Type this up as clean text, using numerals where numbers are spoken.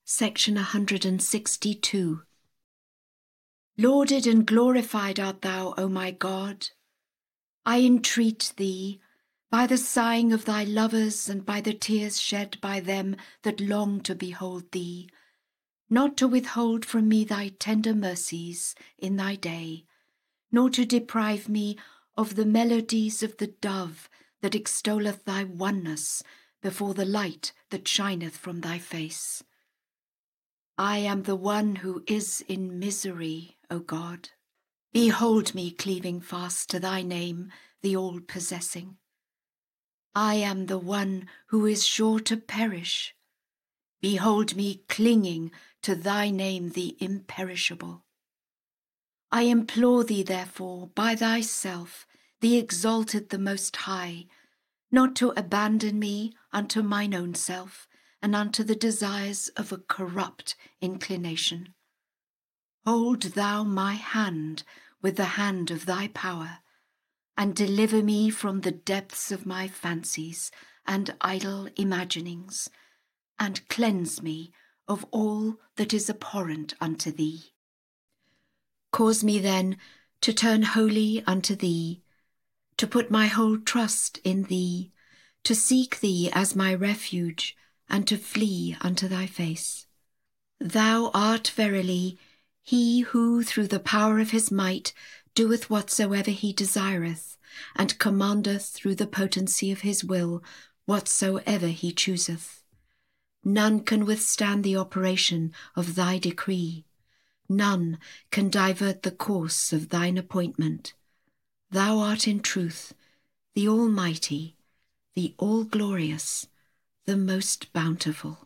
Section 162. Lauded and glorified art thou, O my God. I entreat thee, by the sighing of thy lovers and by the tears shed by them that long to behold thee, not to withhold from me thy tender mercies in thy day, nor to deprive me of the melodies of the dove that extolleth thy oneness before the light that shineth from thy face. I am the one who is in misery, O God. Behold me cleaving fast to thy name, the all-possessing. I am the one who is sure to perish. Behold me clinging to thy name, the imperishable. I implore thee, therefore, by thyself, the exalted, the Most High, not to abandon me unto mine own self, and unto the desires of a corrupt inclination. Hold thou my hand with the hand of thy power, and deliver me from the depths of my fancies and idle imaginings, and cleanse me of all that is abhorrent unto thee. Cause me then to turn wholly unto thee, to put my whole trust in thee, to seek thee as my refuge, and to flee unto thy face. Thou art verily he who through the power of his might doeth whatsoever he desireth, and commandeth through the potency of his will whatsoever he chooseth. None can withstand the operation of thy decree. None can divert the course of thine appointment. Thou art in truth the Almighty, the All-Glorious, the Most Bountiful.